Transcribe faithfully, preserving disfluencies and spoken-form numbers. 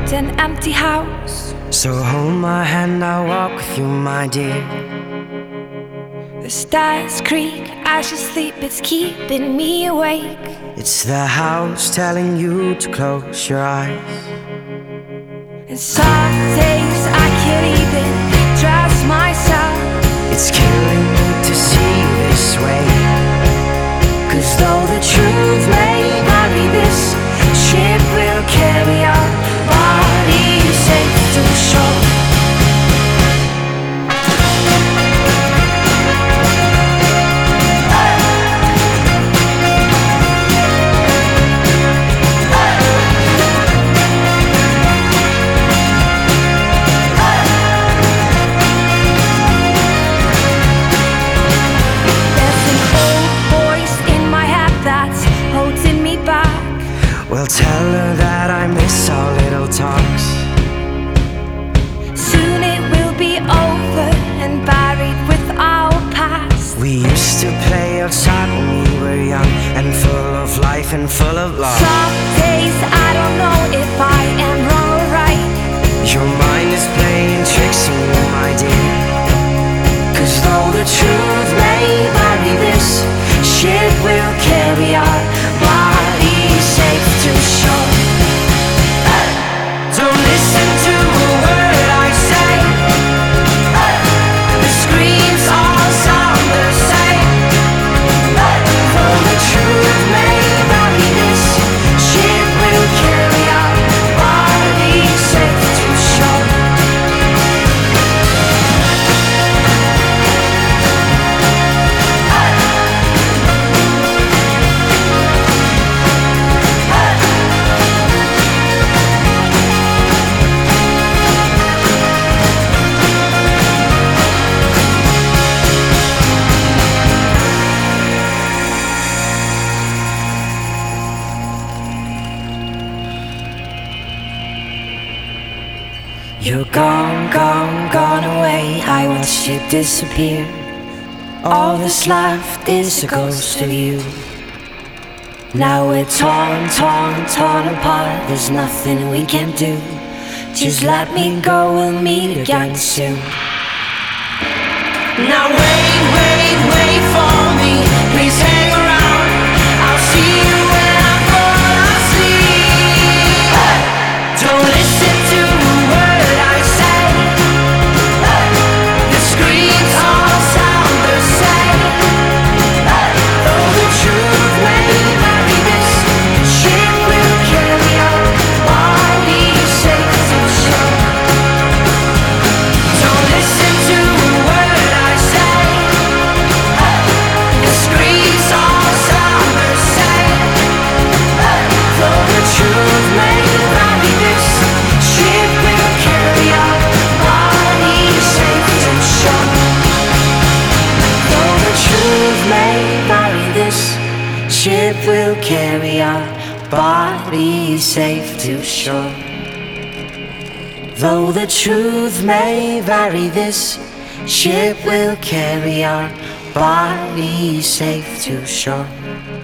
find an empty house. So hold my hand, I'll walk with you, my dear. The stars creak as you sleep, it's keeping me awake. It's the house telling you to close your eyes. And some days I can't even trust myself. It's killing me to see you this way. 'Cause though the truth may vary, this ship will carry our bodies safe to shore. Well, tell her that I miss our little talks. Soon it will be over and buried with our past. We used to play outside when we were young and full of life and full of love. Some days I don't know if I am wrong or right. Your mind is playing tricks on you, my dear. 'Cause though the truth may vary, this ship will carry our bodies safe to shore. Don't listen to a word I say. The screams all sound the same. Though the truth may vary, this ship will carry our bodies safe to shore. You're gone, gone, gone away. I watched you disappear. All that's left is a ghost of you. Now we're torn, torn, torn apart. There's nothing we can do. Just let me go, we'll meet again soon. Now wait, wait, wait for me. Please hang around. I'll see you when I fall asleep. Don't listen to a word I say. The screams all sound the same. Though the truth may vary, this ship will carry our bodies safe to shore. Don't listen to a word I say. The screams all sound the same. Though the truth may vary, this ship will carry our bodies safe to shore. Though the truth may vary, this ship will carry our bodies safe to shore. Though the truth may vary, this ship will carry our bodies safe to shore.